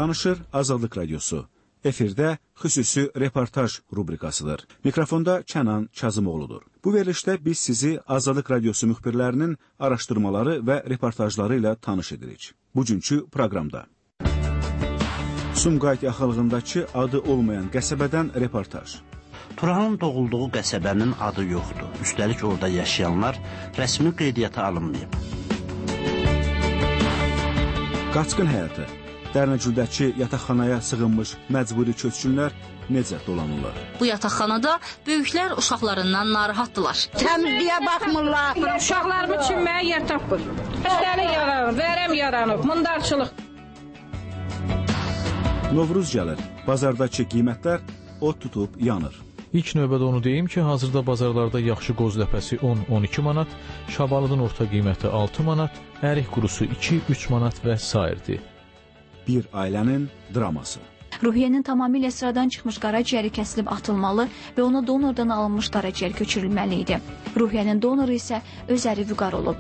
Danışır Azadlıq Radiosu. Efirdə xüsusi reportaj rubrikasıdır. Mikrofonda Kənan Kazımoğludur. Bu verilişdə biz sizi Azadlıq Radiosu müxbirlərinin araşdırmaları və reportajları ilə tanış edirik. Bugünkü proqramda Sumqayıt yaxınlığındakı adı olmayan qəsəbədən reportaj. Turanın doğulduğu qəsəbənin adı yoxdur. Üstəlik orada yaşayanlar rəsmi qeydiyyata alınmayıb. Qaçqın həyatı. Dərnəcüldəki yataqxanaya sığınmış məcburi köçkünlər necə dolanırlar? Bu yataqxanada böyüklər uşaqlarından narahatdılar. Təmizliyə baxmırlar. Uşaqlarımı çimməyə yer tapır. Üstəlik yaranıb, vərəm yaranıb, mundarçılıq. Novruz gəlir. Bazardakı qiymətlər od tutub yanır. İlk növbədə onu deyim ki, hazırda bazarlarda yaxşı qoz ləpəsi 10-12 manat, şabalıdın orta qiyməti 6 manat, ərik qurusu 2-3 manat və sairdir. Bir ailənin draması. Ruhiyyənin tamamilə sıradan çıxmış qaraciyəri kəsilib atılmalı və ona donordan alınmış qaraciyər köçürülməli idi. Ruhiyyənin donoru isə öz əri Vüqar olub.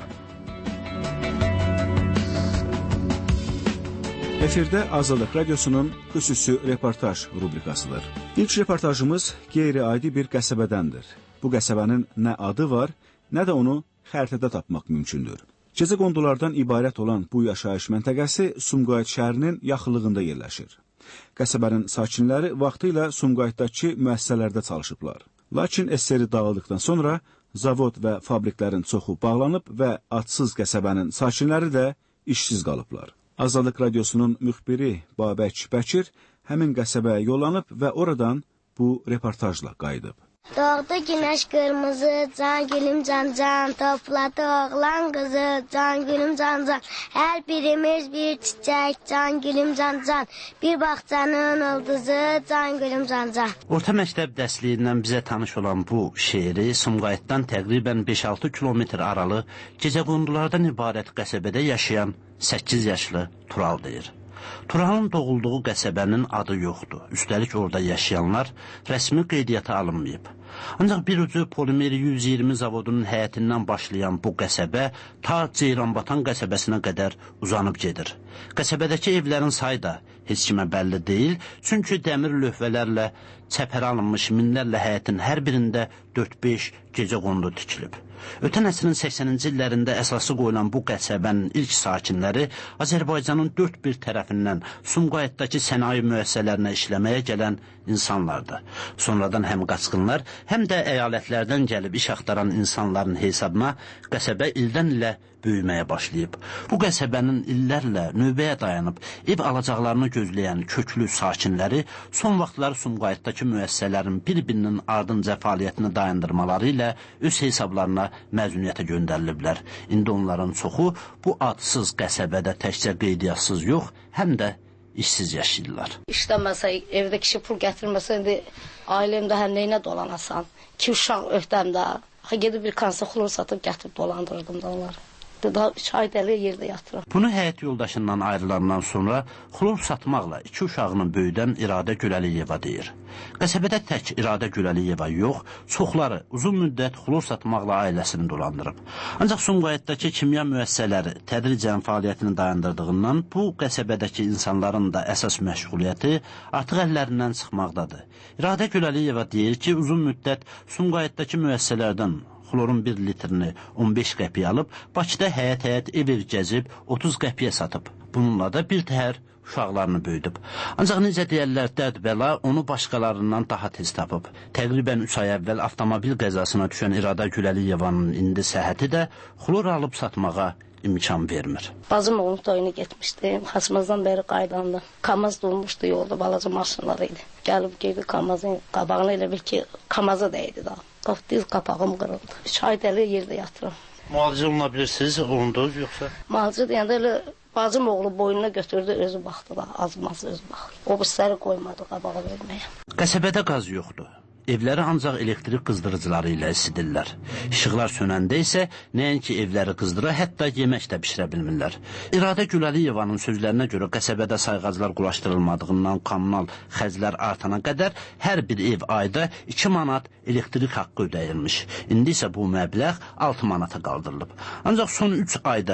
Efirdə Azadlıq Radiosunun xüsusi reportaj rubrikasıdır. İlk reportajımız qeyri-adi bir qəsəbədəndir. Bu qəsəbənin nə adı var, nə də onu xəritədə tapmaq mümkündür. Gecə qondulardan ibarət olan bu yaşayış məntəqəsi Sumqayıt şəhərinin yaxınlığında yerləşir. Qəsəbənin sakinləri vaxtilə Sumqayıtdakı müəssisələrdə çalışıblar. Lakin SSR dağıldıqdan sonra zavod və fabriklərin çoxu bağlanıb və adsız qəsəbənin sakinləri də işsiz qalıblar. Azadlıq Radiosunun müxbiri Babək Bəkir həmin qəsəbəyə yollanıb və oradan bu reportajla qayıdıb. Doğdu günəş qırmızı, can gülüm can, topladı oğlan qızı, can gülüm can. Hər birimiz bir çiçək, can gülüm can. Bir bağçanın ulduzu, can gülüm can. Orta məktəb dərsliyindən bizə tanış olan bu şeiri Sumqayıtdan təqribən 5-6 kilometr aralı gecəqondulardan ibarət qəsəbədə yaşayan 8 yaşlı Tural deyir. Turanın doğulduğu qəsəbənin adı yoxdur. Üstəlik orada yaşayanlar rəsmi qeydiyyata alınmayıb. Ancaq bir ucu Polimeri 120 zavodunun həyətindən başlayan bu qəsəbə ta Ceyranbatan qəsəbəsinə qədər uzanıb gedir. Qəsəbədəki evlərin sayı da heç kimə bəlli deyil, çünki dəmir lövhələrlə çəpərə alınmış minlərlə həyətin hər birində 4-5 gecə qondu tikilib. Ötən əsrin 80-ci illərində əsası qoyulan bu qəsəbənin ilk sakinləri Azərbaycanın dörd bir tərəfindən Sumqayıtdakı sənaye müəssisələrinə işləməyə gələn insanlardır. Sonradan həm qaçqınlar, həm də əyalətlərdən gəlib iş axtaran insanların hesabına qəsəbə ildən ilə böyüməyə başlayıb. Bu qəsəbənin illərlə növbəyə dayanıb ev alacaqlarını gözləyən köklü sakinləri son vaxtlar Sumqayıtdakı müəssisələrin bir-birinin ardınca fəaliyyətini dayandırmaları ilə öz hesablarına məzuniyyətə göndəriliblər. İndi onların çoxu bu adsız qəsəbədə təkcə qeydiyyatssız yox, həm də işsiz yaşayırlar. İşləməsə, evdə kişi pul gətirməsə, indi ailəmdə həm neyinə dolanasan? 2 uşaq öhdəmdə. Gedib bir kansa xulur satıb gətirib dolandırırdım da onları. Daha 3 ay dəli yerdə yatırım. Bunu həyat yoldaşından ayrılandan sonra xulur satmaqla 2 uşağının böyüdən İradə Güləliyeva deyir. Qəsəbədə tək İradə Güləliyeva yox, çoxları uzun müddət xulur satmaqla ailəsini dolandırıb. Ancaq Sumqayıtdakı kimya müəssisələri tədricən fəaliyyətini dayandırdığından bu qəsəbədəki insanların da əsas məşğuliyyəti artıq əllərindən çıxmaqdadır. İradə Güləliyeva deyir ki, uzun müddət Sumqayıtdakı müəssisələrdən xlorun 1 litrini 15 qəpiyə alıb, Bakıda həyət-həyət ev gəzib 30 qəpiyə satıb. Bununla da bir təhər uşaqlarını böyüdüb. Ancaq necə deyərlər, dərd bəla onu başqalarından daha tez tapıb. Təqribən 3 ay əvvəl avtomobil qəzasına düşən İradə Güləliyevanın indi səhhəti də xlor alıb satmağa imkan vermir. Bacım oğlum toyuna getmişdi. Xaçmazdan bəri qaydandı. Kamaz durmuşdu yolda, balaca maşınları idi. Gəlib girdi Kamazın qabağına, elə bil ki, Kamaza dəydi daha. Diz qapağım qırıldı. 3 ay dəli yerdə yatırım. Müalicə oluna bilirsiniz, olundu yoxsa? Müalicə deyəndə elə bacım oğlu boynuna götürdü, özü baxdı da, azmaz özü baxdı. O birisləri qoymadı qabağa verməyə. Qəsəbədə qaz yoxdur. Evləri ancaq elektrik qızdırıcıları ilə isidirlər. İşıqlar sönəndə isə nəinki evləri qızdıra, hətta yemək də bişirə bilmirlər. İradə Güləliyevanın sözlərinə görə qəsəbədə sayğaclar quraşdırılmadığından kommunal xərclər artana qədər hər bir ev ayda 2 manat elektrik haqqı ödəyilmiş. İndi isə bu məbləğ 6 manata qaldırılıb. Ancaq son 3 ayda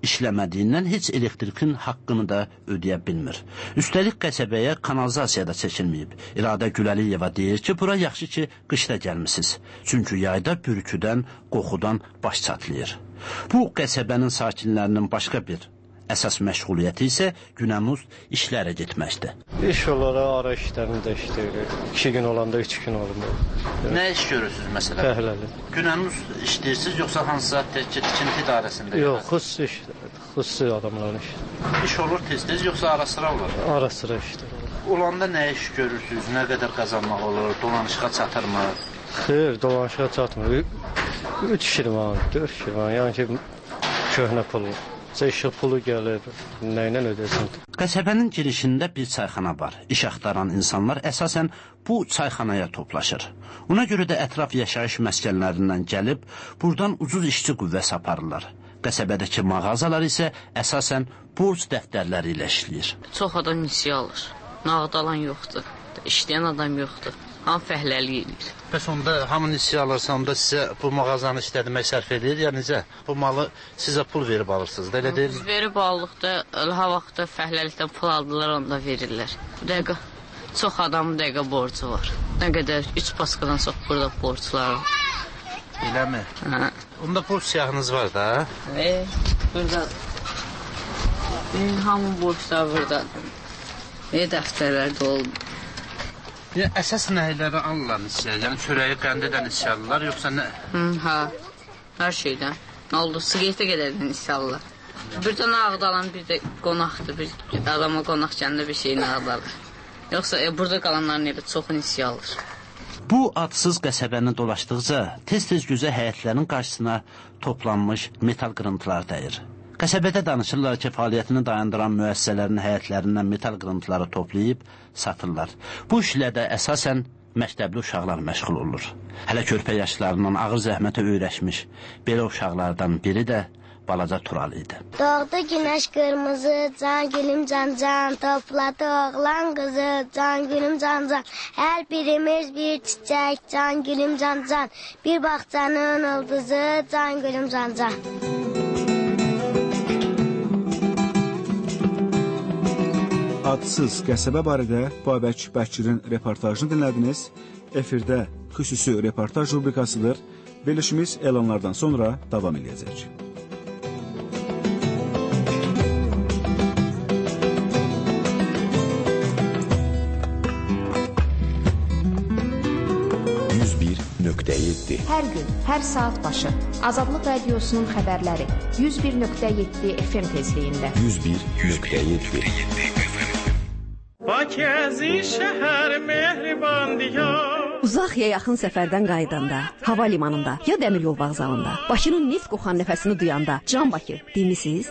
işləmədiyindən heç elektrikin haqqını da ödəyə bilmir. Üstəlik qəsəbəyə kanalizasiya da çəkilməyib. İradə Güləliyeva deyir ki, bura yaxşı ki, qışda gəlmisiniz. Çünki yayda bürküdən, qoxudan baş çatlayır. Bu qəsəbənin sakinlərinin başqa bir əsas məşğuliyyəti isə günəmuz işlərə getməkdir. İş olaraq ara işlərində işləyirik. 2 gün olanda 3 gün olmur. Nə iş görürsünüz məsələn? Fəhləli. Günəmuz işləyirsiniz yoxsa hansısa tikinti idarəsində? Yox, xüsusi işlər. Xüsusi adamların işi. İş olur tez-tez yoxsa ara-sıra olur? Ara-sıra işlər. Olanda nə iş görürsünüz? Nə qədər qazanmaq olur? Dolanışığa çatırmı? Xeyr, dolanışığa çatmır. 3 şirman, 4 şirman. Yəni ki, köhnə pul. İşıq pulu gəlir, nə ilə ödəsin? Qəsəbənin girişində bir çayxana var. İş axtaran insanlar əsasən bu çayxanaya toplaşır. Ona görə də ətraf yaşayış məskənlərindən gəlib, buradan ucuz işçi qüvvəsi aparırlar. Qəsəbədəki mağazalar isə əsasən borc dəftərləri ilə işləyir. Çox adam nisiyə alır. Nağd alan yoxdur. İşləyən adam yoxdur. Hamı fəhləlik edir. Bəs onda hamı nisiyə alırsa, onda sizə bu mağazanı işlətmək sərf edir, ya necə? Bu malı sizə pul verib alırsınız da, elə deyil? Biz verib aldıqda, ha vaxtda fəhləlikdən pul aldılar, onda verirlər. Bu dəqiqə çox adamın dəqiqə borcu var. Nə qədər 3 paskadan çox burada borclar var. Eləmi? Hə. Onda borc siyahınız var da? Burada hamı borclar buradadır. Dəftərlərdə oldu. Əsas nəyləri alırlar nisiyə? Yəni çörəyi, qəndədən nisiyə alırlar, yoxsa nə? Hə, hər şeydən. Nə oldu? Siqaretə qədərdən nisiyə alırlar. Bir də nağd alan, bir də qonaqdır. Bir adama qonaq gəndə bir şeyini alırlar. Yoxsa burada qalanların elə çoxu nisiyə alır. Bu adsız qəsəbəni dolaşdıqca tez-tez gözə həyətlərin qarşısına toplanmış metal qırıntılar dəyir. Qəsəbədə danışırlar ki, fəaliyyətini dayandıran müəssisələrin həyətlərindən metal qırıntıları toplayıb satırlar. Bu işlə də əsasən məktəbli uşaqlar məşğul olur. Hələ körpə yaşlarından ağır zəhmətə öyrəşmiş belə uşaqlardan biri də balaca Tural idi. Doğdu günəş qırmızı, can gülüm can can, topladı oğlan qızı, can gülüm can can. Hər birimiz bir çiçək, can gülüm can can. Bir bağçanın ulduzu, can gülüm can can. Adsız qəsəbə barədə Babək Bəkirin reportajını dinlədiniz. Efirdə xüsusi reportaj rubrikasıdır. Verilişimiz elanlardan sonra davam edəcək. Hər gün, hər saat başı Azadlıq Radiosunun xəbərləri 101.7 FM tezliyində. 101.7 Bakəzi şəhər mehriban diyar. Uzaq ya yaxın səfərdən qayıdanda, hava limanında ya dəmir yol vağzalında, Bakının neft qoxan nəfəsini duyanda, Can Bakı demisiniz?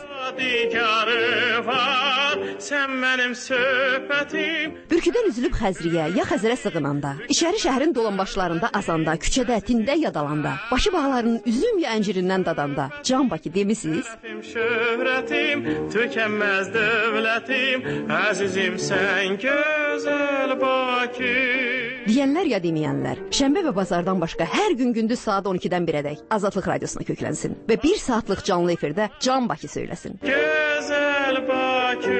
Sən mənim söhbətim. Bürküdən üzülüb Xəzriyə ya Xəzərə sığınanda, içəri şəhərin dolanbaşlarında azanda, küçədə, tində yadalanda, Bakı bağlarının üzüm ya əncirindən dadanda, Can Bakı demisiniz? Şöhrətim, tükənməz dövlətim, əzizim sən gözəl Bakı. Deyənlər ya deməyənlər, şənbə və bazardan başqa hər gün gündüz saat 12-dən 1-ədək Azadlıq Radiosuna köklənsin və 1 saatlıq canlı efirdə Can Bakı söyləsin. Gözəl Bakı.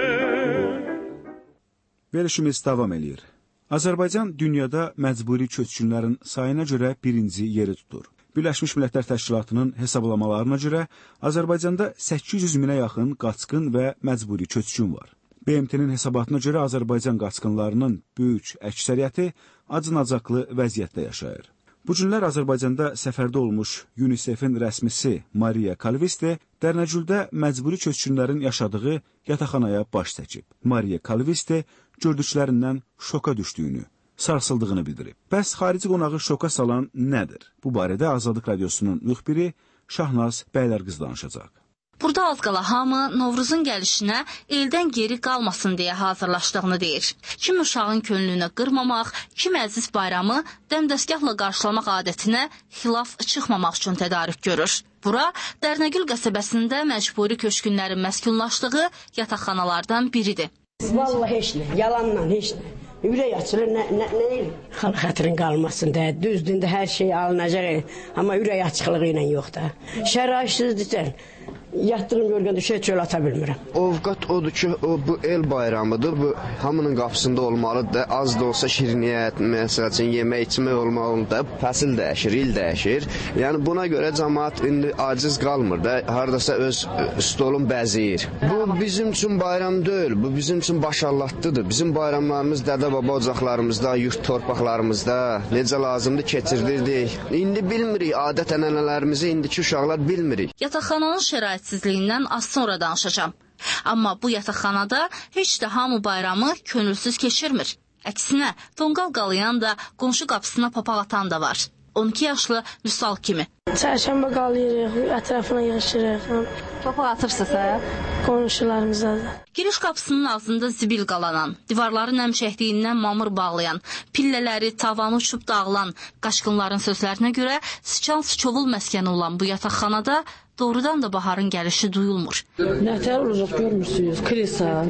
Verilişimiz davam eləyir. Azərbaycan dünyada məcburi köçkünlərin sayına görə birinci yeri tutur. Birləşmiş Millətlər Təşkilatının hesablamalarına görə Azərbaycanda 800 minə yaxın qaçqın və məcburi köçkün var. BMT-nin hesabatına görə Azərbaycan qaçqınlarının böyük əksəriyyəti acınacaqlı vəziyyətdə yaşayır. Bu günlər Azərbaycanda səfərdə olmuş UNICEF-in rəsmisi Mariya Kalviste Dərnəcüldə məcburi köçkünlərin yaşadığı yataqxanaya baş çəkib. Mariya Kalviste gördüklərindən şoka düşdüyünü, sarsıldığını bildirib. Bəs xarici qonağı şoka salan nədir? Bu barədə Azadlıq Radiosunun müxbiri Şahnaz Bəylərqız danışacaq. Burada az qala hamı Novruzun gəlişinə eldən geri qalmasın deyə hazırlaşdığını deyir. Kim uşağın könlünü qırmamaq, kim əziz bayramı dəmdəstgahla qarşılamaq adətinə xilaf çıxmamaq üçün tədarük görür. Bura Dərnəgül qəsəbəsində məcburi köçkünlərin məskunlaşdığı yataqxanalardan biridir. Vallahi heç nə, yalanla heç nə. Ürək açılır, nə xalq xətrin qalmasın da, düzdür, hər şey alınacaq, amma ürək açıqlığı ilə yox da. Şəraitsizdikdən yatdığım yorğanda çöl ata bilmirəm. Ovqat odur ki, bu el bayramıdır, bu hamının qapısında olmalıdır. Az da olsa şirniyyət, məsəl üçün yemək içmək olmalıdır. Fəsil dəyişir, il dəyişir. Yəni buna görə cəmaət indi aciz qalmır da, hardasa öz stolun bəziyir. Bu bizim üçün bayram deyil, bu bizim üçün başallatlıdır. Bizim bayramlarımız dədə-baba ocaqlarımızda, yurt torpaqlarımızda necə lazımdır keçirirdik. İndi bilmirik, adət-ənənələrimizi indiki uşaqlar bilmirik. Yataqxananın şəraitsizliyindən az sonra danışacağam. Amma bu yataqxanada heç də hamı bayramı könülsüz keçirmir. Əksinə, tonqal qalayan da, qonşu qapısına papaq atan da var. 12 yaşlı Vüsal kimi. Çərşənbə qalayırıq, ətrafına yığışırıq. Papaq atırsınız, hə? Qonşularımıza da. Giriş qapısının ağzında zibil qalanan, divarları nəm çəkdiyindən mamır bağlayan, pillələri, tavanı uçub dağılan, qaçqınların sözlərinə görə sıçan-sıçovul məskəni olan bu yataqxanada doğrudan da baharın gəlişi duyulmur. Nətər olacaq görmürsünüz, krisa,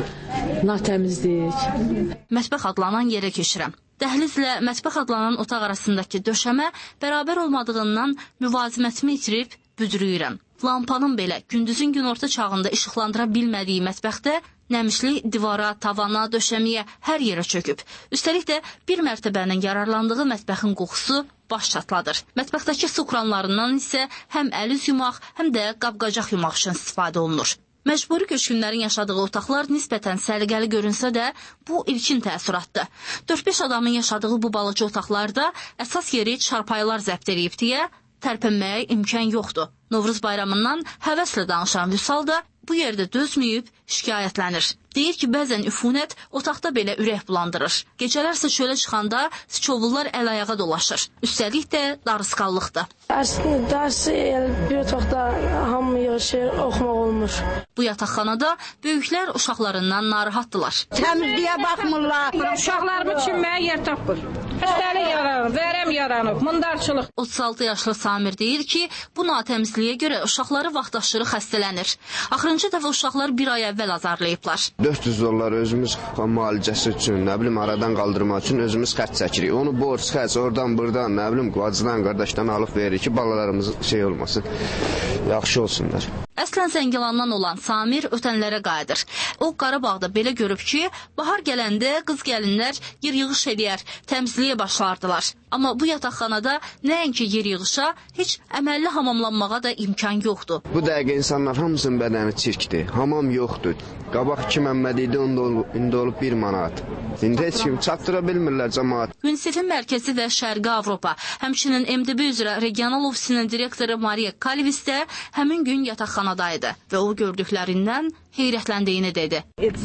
natəmizlik. Mətbəx adlanan yerə keçirəm. Dəhlizlə mətbəx adlanan otaq arasındakı döşəmə bərabər olmadığından müvazimətimi itirib büdrüyürəm. Lampanın belə gündüzün günorta çağında işıqlandıra bilmədiyi mətbəxdə nəmişli divara, tavana, döşəmiyə hər yerə çöküb. Üstəlik də bir mərtəbənin yararlandığı mətbəxin qoxusu baş çatladır. Mətbəxdəki su kranlarından isə həm əl-üz yumaq, həm də qab-qacaq yumaq üçün istifadə olunur. Məcburi köçkünlərin yaşadığı otaqlar nisbətən səliqəli görünsə də, bu ilkin təəssüratdır. 4-5 adamın yaşadığı bu balaca otaqlarda əsas yeri çarpayılar zəbt edib deyə tərpənməyə imkan yoxdur. Novruz bayramından həvəslə danışan Vüsal da bu yerdə dözməyib şikayətlənir. Deyir ki, bəzən üfunət otaqda belə ürək bulandırır. Gecələrsə çölə çıxanda sıçovullar əl-ayağa dolaşır. Üstəlik də darısqallıqdır. Dərsi bir otaqda hamı yığışır, oxumaq olmur. Bu yataqxanada böyüklər uşaqlarından narahatdılar. Təmizliyə baxmırlar. Uşaqlarımı çimməyə yer tapır. Xəstəlik yaranır, vərəm yaranır, mundarçılıq. 36 yaşlı Samir deyir ki, bu natəmizliyə görə uşaqları vaxtaşırı xəstələnir. Axırıncı dəfə uşaqlar bir ay əvvəl azarlayıblar. 400 dollar özümüz müalicəsi üçün, nə bilim, aradan qaldırmaq üçün özümüz xərc çəkirik. Onu borc, xərc, oradan, buradan, nə bilim, bacıdan, qardaşdan alıb veririk ki, balalarımız şey olmasın, yaxşı olsunlar. Əslən Zəngilandan olan Samir ötənlərə qayıdır. O, Qarabağda belə görüb ki, bahar gələndə qız gəlinlər yer yığış edər, təmizliyə başlardılar. Amma bu yataqxanada nəinki yer yığışa, heç əməlli hamamlanmağa da imkan yoxdur. Bu dəqiqə insanlar hamısının bədəni çirkdir, hamam yoxdur. Qabaq 2 Məmməd idi, indi olub 1 manat. İndi heç kim çatdıra bilmirlər cəmaat. UNICEF-in mərkəzi və Şərqi Avropa, həmçinin MDB üzrə regional ofisinin direktoru Mariya Kalivis də həmin gün yataqxanadaydı və o gördüklərindən heyrətləndiyini dedi.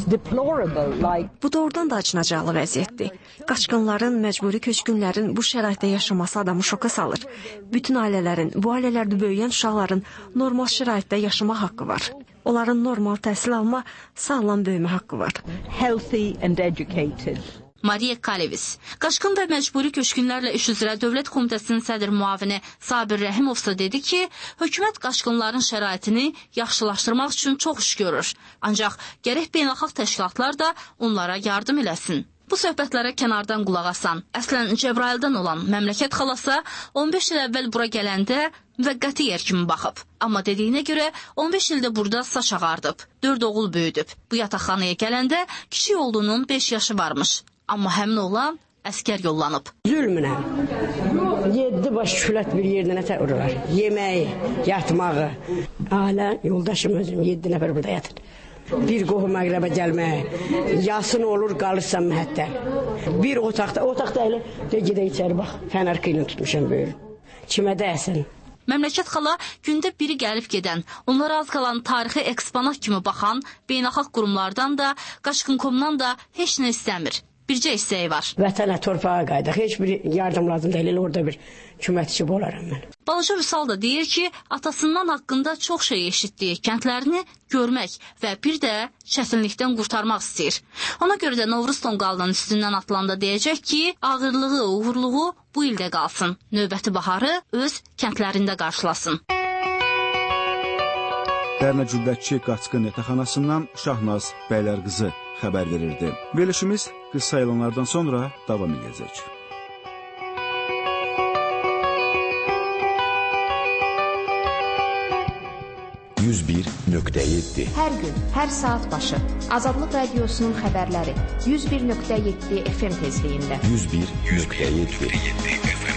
Bu doğrudan da acınacaqlı vəziyyətdir. Qaçqınların, məcburi köçkünlərin bu şəraitdə yaşaması adamı şoka salır. Bütün ailələrin, bu ailələrdə böyüyən uşaqların normal şəraitdə yaşamaq haqqı var. Onların normal təhsil alma, sağlam böyümə haqqı var. Healthy and educated. Mariya Kalevis. Qaçqın və məcburi köçkünlərlə iş üzrə Dövlət Komitəsinin sədr müavini Sabir Rəhimovsa dedi ki, hökumət qaçqınların şəraitini yaxşılaşdırmaq üçün çox iş görür. Ancaq gərək beynəlxalq təşkilatlar da onlara yardım eləsin. Bu söhbətlərə kənardan qulaq asan, əslən Cəbraildən olan məmləkət xalasa 15 il əvvəl bura gələndə müvəqqəti yer kimi baxıb. Amma dediyinə görə 15 ildə burada saç ağardıb, 4 oğul böyüdüb. Bu yataqxanaya gələndə kiçik oğlunun 5 yaşı varmış. Amma həmin oğlan əskər yollanıb. Zülmünə 7 baş külət bir yerdə nətər uğrar. Yeməyi, yatmağı. Ailə, yoldaşım özüm 7 nəfər burada yatır. Bir qohum əqrəbə gəlməyə, yasın olur, qalırsan məhətdən. Bir otaqda elə gedə içəri bax, fənər qıyla tutmuşam böyür. Kimə dəyəsin? Məmləkət xala gündə biri gəlib gedən, onlara az qalan tarixi eksponat kimi baxan beynəlxalq qurumlardan da, Qaçqın.comdan da heç nə istəmir. Bircə istəyi var. Vətənə, torpağa qaydaq. Heç bir yardım lazım deyil. Orada bir köməkçi olaram mən. Balaca Vüsal da deyir ki, atasından haqqında çox şey eşitdiyi kəndlərini görmək və bir də çətinlikdən qurtarmaq istəyir. Ona görə də Novruz tonqalının üstündən atılanda deyəcək ki, ağırlığı, uğurluğu bu ildə qalsın. Növbəti baharı öz kəndlərində qarşılasın. Dərnəcüldəki Qaçqın yataqxanasından Şahnaz Bəylərqızı xəbər verirdi. Verilişimiz qısa elanlardan sonra davam edəcək. Hər gün, hər saat başı Azadlıq Radiosunun xəbərləri 101.7 FM tezliyində. 101.7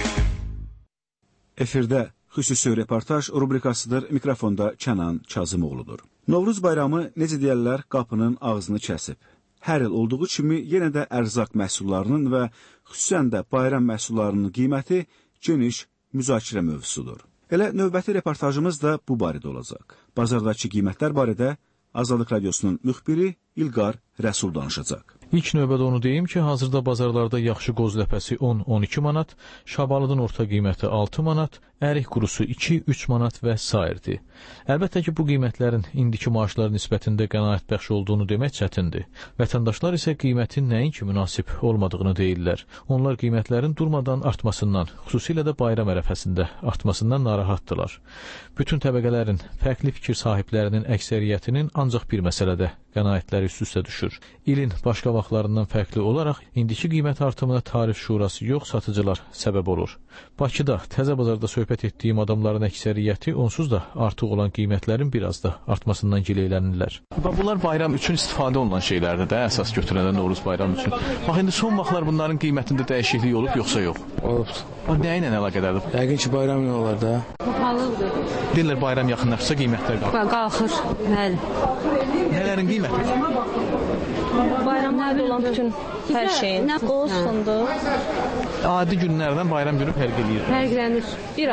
Efirdə xüsusi reportaj rubrikasıdır. Mikrofonda Kənan Kazımoğludur. Novruz bayramı necə deyərlər qapının ağzını kəsib. Hər il olduğu kimi yenə də ərzaq məhsullarının və xüsusən də bayram məhsullarının qiyməti geniş müzakirə mövzusudur. Elə növbəti reportajımız da bu barədə olacaq. Bazardakı qiymətlər barədə Azadlıq Radiosunun müxbiri İlqar Rəsul danışacaq. İlk növbədə onu deyim ki, hazırda bazarlarda yaxşı qoz ləpəsi 10-12 manat, şabalıdın orta qiyməti 6 manat, ərik qurusu 2-3 manat və sairdir. Əlbəttə ki, bu qiymətlərin indiki maaşlar nisbətində qənaətbəxş olduğunu demək çətindir. Vətəndaşlar isə qiymətin nəinki münasib olmadığını deyirlər. Onlar qiymətlərin durmadan artmasından, xüsusilə də bayram ərəfəsində artmasından narahatdırlar. Bütün təbəqələrin, fərqli fikir sahiblərinin əksəriyyətinin ancaq bir məsələdə qənaətləri üst-üstə düşür. İlin başqa vaxtlarından fərqli olaraq indiki qiymət artımına tarif şurası yox, satıcılar səbəb olur. Bakıda, Təzə bazarda söhbət etdiyim adamların əksəriyyəti onsuz da artıq olan qiymətlərin biraz da artmasından gileylənirlər. Bunlar bayram üçün istifadə olunan şeylərdir də, əsas götürəndə Novruz bayramı üçün. Bax, indi son vaxtlar bunların qiymətində dəyişiklik olub, yoxsa yox? Olub. Nə ilə əlaqədardır? Yəqin ki, bayram ilə olar da. Pahalıdır. Deyirlər bayram yaxınlaşsa qiymətlər qalxır. Qalxır, bəli. Nələrin qiyməti? Bayramlarda olan bütün hər şeyin. Qoz, fındıq. Adi günlərdən bayram günü fərq eləyir. Fərqlənir.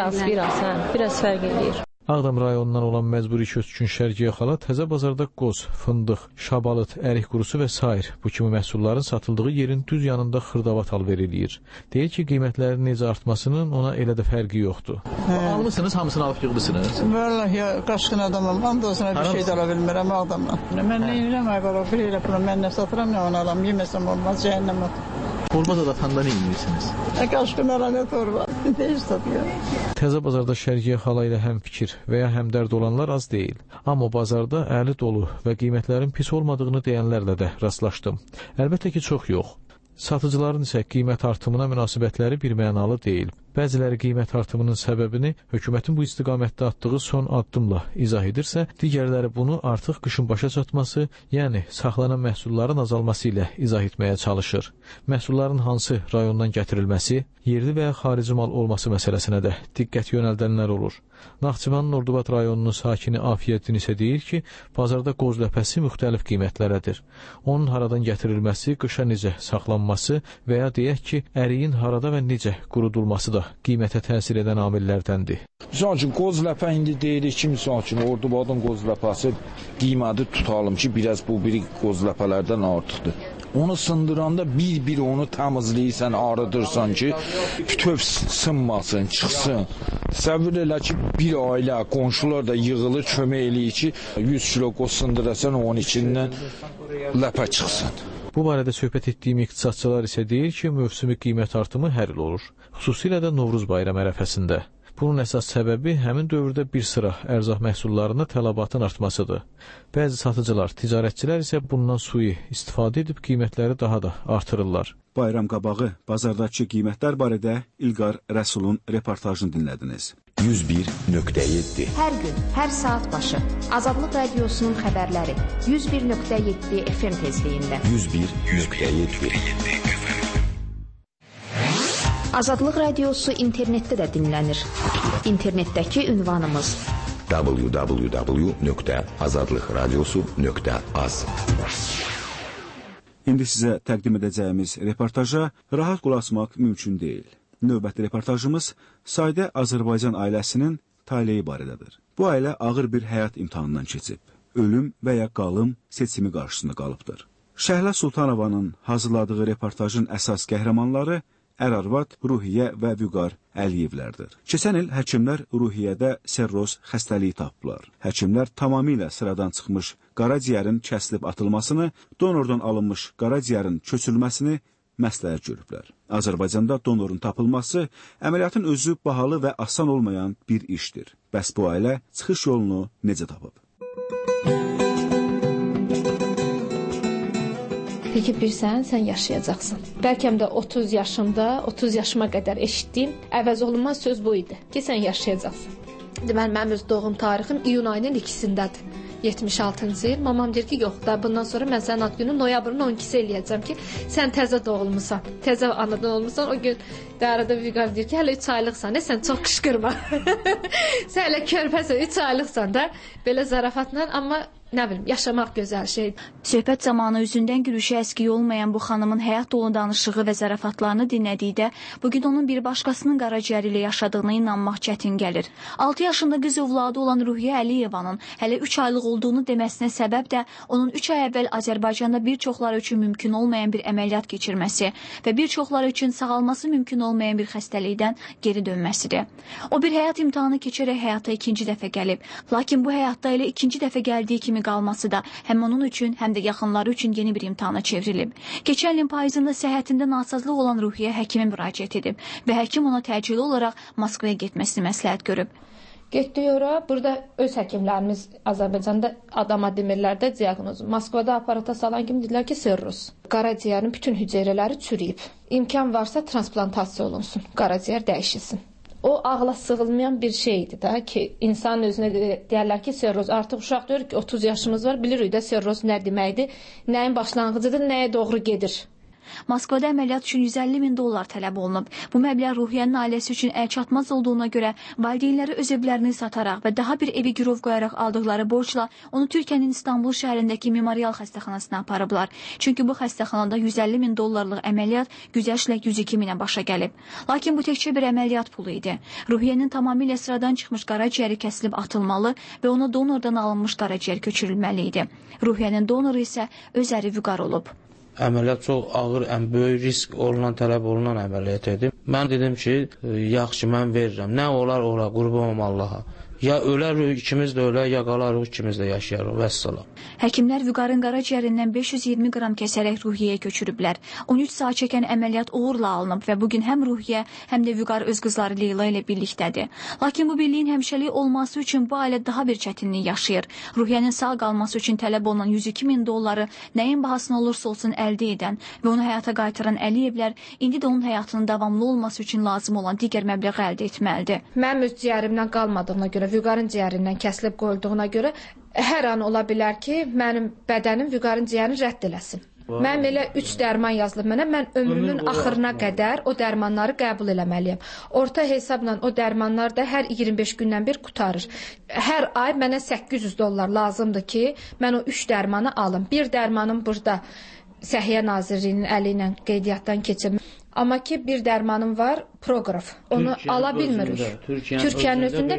Biraz fərq eləyir. Ağdam rayonundan olan məcburi köçkün Şərqiyə xala Təzə bazarda qoz, fındıq, şabalıd, ərik qurusu və sair bu kimi məhsulların satıldığı yerin düz yanında xırdavat alver eləyir. Deyir ki, qiymətlərin necə artmasının ona elə də fərqi yoxdur. Almısınız, hamısını alıb yığdısınız? Vallahi qaçqın adamım, andosuna bir şey də ala bilmirəm Ağdamdan. Mən nə edirəm, ay bala, bir elə pulum, mən nə satıram, nə onu alam, yeməsəm olmaz, cəhənnəm otur. Torba da atanda nə edirsiniz? Qaçqın aranə torba, deyir satıyor. Təzə bazarda Şərqiyə xala ilə həm fikir və ya həmdərd olanlar az deyil. Amma bazarda əli dolu və qiymətlərin pis olmadığını deyənlərlə də rastlaşdım. Əlbəttə ki, çox yox. Satıcıların isə qiymət artımına münasibətləri birmənalı deyil. Bəziləri qiymət artımının səbəbini hökumətin bu istiqamətdə atdığı son addımla izah edirsə, digərləri bunu artıq qışın başa çatması, yəni saxlanan məhsulların azalması ilə izah etməyə çalışır. Məhsulların hansı rayondan gətirilməsi, yerli və ya xarici mal olması məsələsinə də diqqət yönəldənlər olur. Naxçıvanın Ordubad rayonunun sakini Afiyyəddin isə deyir ki, bazarda qoz ləpəsi müxtəlif qiymətlərədir. Onun haradan gətirilməsi, qışa necə saxlanması və ya deyək ki, əriyin harada və necə qurudulması da qiymətə təsir edən amillərdəndir. Misal üçün, qoz ləpə indi deyirik ki, misal üçün, Ordubadın qoz ləpəsi qiyməti tutalım ki, biraz bu biri qoz ləpələrdən artıqdır. Onu sındıranda bir onu təmizləyirsən, arıdırsan ki, bütöv sınmasın, çıxsın. Təsəvvür elə ki, bir ailə, qonşular da yığılır, kömək eləyir ki, 100 kilo qoz sındırasan, onun içindən ləpə çıxsın. Bu barədə söhbət etdiyim iqtisadçılar isə deyir ki, mövsümi qiymət artımı hər il olur. Xüsusilə də Novruz bayram ərəfəsində. Bunun əsas səbəbi həmin dövrdə bir sıra ərzaq məhsullarına tələbatın artmasıdır. Bəzi satıcılar, ticarətçilər isə bundan sui istifadə edib qiymətləri daha da artırırlar. Bayram qabağı bazardakı qiymətlər barədə İlqar Rəsulun reportajını dinlədiniz. 101.7 Hər gün, hər saat başı Azadlıq Radiosunun xəbərləri 101.7 FM tezliyində. 101.7 Azadlıq Radiosu internetdə də dinlənir. İnternetdəki ünvanımız www.azadlıqradiosu.az. İndi sizə təqdim edəcəyimiz reportaja rahat qulaq asmaq mümkün deyil. Növbəti reportajımız sadə Azərbaycan ailəsinin taleyi barədədir. Bu ailə ağır bir həyat imtahanından keçib. Ölüm və ya qalım seçimi qarşısında qalıbdır. Şəhlə Sultanovanın hazırladığı reportajın əsas qəhrəmanları ər-arvad Ruhiyyə və Vüqar Əliyevlərdir. Keçən il həkimlər Ruhiyyədə serroz xəstəliyi tapıblar. Həkimlər tamamilə sıradan çıxmış qaraciyərin kəsilib atılmasını, donordan alınmış qaraciyərin köçürülməsini məsləhət görüblər. Azərbaycanda donorun tapılması əməliyyatın özü bahalı və asan olmayan bir işdir. Bəs bu ailə çıxış yolunu necə tapıb? Deyir ki, bilsən, sən yaşayacaqsın. Bəlkə də 30 yaşımda, 30 yaşıma qədər eşitdiyim əvəz olunmaz söz bu idi ki, sən yaşayacaqsın. Deməli, mənim öz doğum tarixim iyun ayının 2-sindədir. 76-cı il. Mamam deyir ki, yox da bundan sonra mən sənin ad günü noyabrın 12-si eləyəcəm ki, sən təzə doğulmusan, təzə anadan olmusan. O gün arada Vüqar deyir ki, hələ 3 aylıqsan, sən çox qışqırma. Sən hələ körpəsən, 3 aylıqsan da, belə zarafatla, amma nə bilim, yaşamaq gözəl şeydir. Söhbət zamanı üzündən gülüşü əskiyi olmayan bu xanımın həyat dolu danışığı və zarafatlarını dinlədikdə, bugün onun bir başqasının qaraciyəri ilə yaşadığına inanmaq çətin gəlir. 6 yaşında qız övladı olan Ruhiyyə Əliyevanın hələ 3 aylıq olduğunu deməsinə səbəb də onun 3 ay əvvəl Azərbaycanda bir çoxları üçün mümkün olmayan bir əməliyyat keçirməsi və bir çoxları üçün sağalması mümkün olmayan bir xəstəlikdən geri dönməsidir. O bir həyat imtahanı keçərək həyata ikinci dəfə gəlib, lakin bu həyatda elə ikinci dəfə gəldiyi kimi qalması da həm onun üçün, həm də yaxınları üçün yeni bir imtahana çevrilib. Keçən ilin payızında səhhətində nasazlıq olan Ruhiyyə həkimə müraciət edib və həkim ona təcili olaraq Moskvaya getməsini məsləhət görüb. Getdik ora, burada öz həkimlərimiz Azərbaycanda adama demirlər də diaqnozu. Moskvada aparata salan kimi dedilər ki, sirroz. Qaraciyərin bütün hüceyrələri çürüyüb. İmkan varsa transplantasiya olunsun, qaraciyər dəyişilsin. O ağla sığılmayan bir şeydi da ki, insanın özünə deyərlər ki, sirroz. Artıq uşaq deyir ki, 30 yaşımız var, bilirik də sirroz nə deməkdir, nəyin başlanğıcıdır, nəyə doğru gedir. Moskvada əməliyyat üçün $150.000 tələb olunub. Bu məbləğ Ruhiyyənin ailəsi üçün əlçatmaz olduğuna görə valideynləri öz evlərini sataraq və daha bir evi girov qoyaraq aldıqları borcla onu Türkiyənin İstanbul şəhərindəki memorial xəstəxanasına aparıblar. Çünki bu xəstəxanada $150.000 əməliyyat güzəştlə 102.000-ə başa gəlib. Lakin bu təkcə bir əməliyyat pulu idi. Ruhiyyənin tamamilə sıradan çıxmış qaraciyəri kəsilib atılmalı və ona donordan alınmış qaraciyər köçürülməli idi. Ruhiyyənin donoru isə öz əri Vüqar olub. Əməliyyat çox ağır, ən böyük risk olunan, tələb olunan əməliyyat idi. Mən dedim ki, yaxşı, mən verirəm. Nə olar, qurbanım Allaha. Ya ölərük, ikimiz də ölər, ya qalarıq, ikimiz də yaşayarıq, vəssalam. Həkimlər Vüqarın qaraciyərindən 520 qram kəsərək Ruhiyyəyə köçürüblər. 13 saat çəkən əməliyyat uğurla alınıb və bugün həm Ruhiyyə, həm də Vüqar öz qızları Leyla ilə birlikdədir. Lakin bu birliyin həmişəlik olması üçün bu ailə daha bir çətinlik yaşayır. Ruhiyyənin sağ qalması üçün tələb olunan $102.000 nəyin bahasına olursa olsun əldə edən və onu həyata qaytaran Əliyevlər indi də onun həyatının davamlı olması üçün lazım olan digər məbləği əldə etməlidir. Mənim öz ciyərimdən qalmadığına görə, Vüqarın ciyərindən kəsilib qoyulduğuna görə hər an ola bilər ki, mənim bədənim Vüqarın ciyərini rədd eləsin. Mənim elə 3 dərman yazılıb mənə, mən ömrümün axırına qədər o dərmanları qəbul eləməliyəm. Orta hesabla o dərmanlar da hər 25 gündən bir qutarır. Hər ay mənə $800 lazımdır ki, mən o 3 dərmanı alım. Bir dərmanım burada Səhiyyə Nazirliyinin əli ilə qeydiyyatdan keçib. Amma ki, bir dərmanım var, Prograf. Onu ala bilmirik. Türkiyənin özündə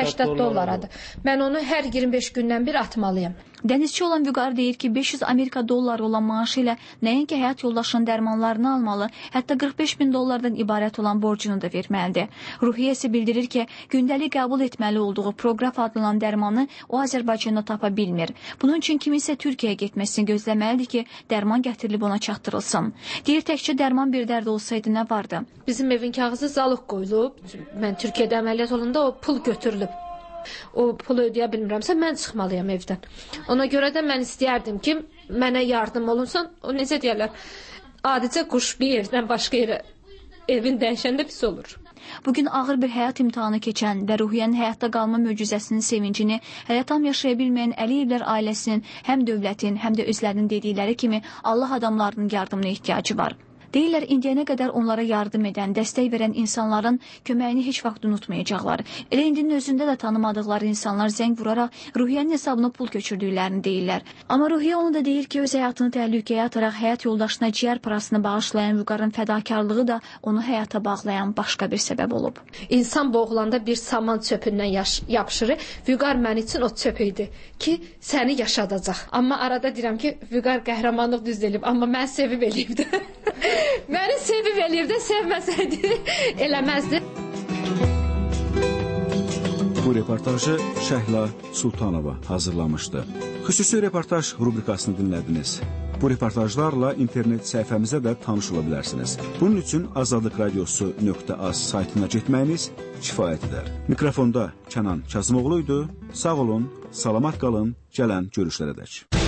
$580. Mən onu hər 25 gündən bir atmalıyam. Dənizçi olan Vüqar deyir ki, $500 olan maaşı ilə nəinki həyat yoldaşının dərmanlarını almalı, hətta $45.000 ibarət olan borcunu da verməlidir. Ruhiyyə isə bildirir ki, gündəlik qəbul etməli olduğu Prograf adlanan dərmanı o Azərbaycanda tapa bilmir. Bunun üçün kiminsə Türkiyəyə getməsini gözləməlidir ki, dərman gətirilib ona çatdırılsın. Deyir, təkcə dərman bir dərd olsaydı nə vardı? Bizim evin kağızı zalıq qoyulub. Mən Türkiyədə əməliyyat olanda o pul götürülüb. O pulu ödəyə bilmirəmsə, mən çıxmalıyam evdən. Ona görə də mən istəyərdim ki, mənə yardım olunsun. O necə deyərlər, adicə quş bir yerdən başqa yerə evin dəyişəndə pis olur. Bugün ağır bir həyat imtahanı keçən və Ruhiyyənin həyatda qalma möcüzəsinin sevincini hələ tam yaşaya bilməyən Əliyevlər ailəsinin həm dövlətin, həm də özlərinin dedikləri kimi Allah adamlarının yardımına ehtiyacı var. Deyirlər, indiyənə qədər onlara yardım edən, dəstək verən insanların köməyini heç vaxt unutmayacaqlar. Elə indinin özündə də tanımadıqları insanlar zəng vuraraq Ruhiyyənin hesabına pul köçürdüklərini deyirlər. Amma Ruhiyyə onu da deyir ki, öz həyatını təhlükəyə ataraq həyat yoldaşına ciyər parasını bağışlayan Vüqarın fədakarlığı da onu həyata bağlayan başqa bir səbəb olub. İnsan boğulanda bir saman çöpündən yapışır. Vüqar mən üçün o çöp idi ki, səni yaşadacaq. Amma arada deyirəm ki, Vüqar qəhrəmanlıq düz elib, amma mən sevib eləyibdi. Məni sevib eləyib də, sevməsəydi eləməzdi. Bu reportajı Şəhla Sultanova hazırlamışdı. Xüsusi reportaj rubrikasını dinlədiniz. Bu reportajlarla internet səhifəmizə də tanış ola bilərsiniz. Bunun üçün azadlıqradiosu.az saytına getməyiniz kifayət edər. Mikrofonda Kənan Kazımoğlu idi. Sağ olun, salamat qalın, gələn görüşlərədək.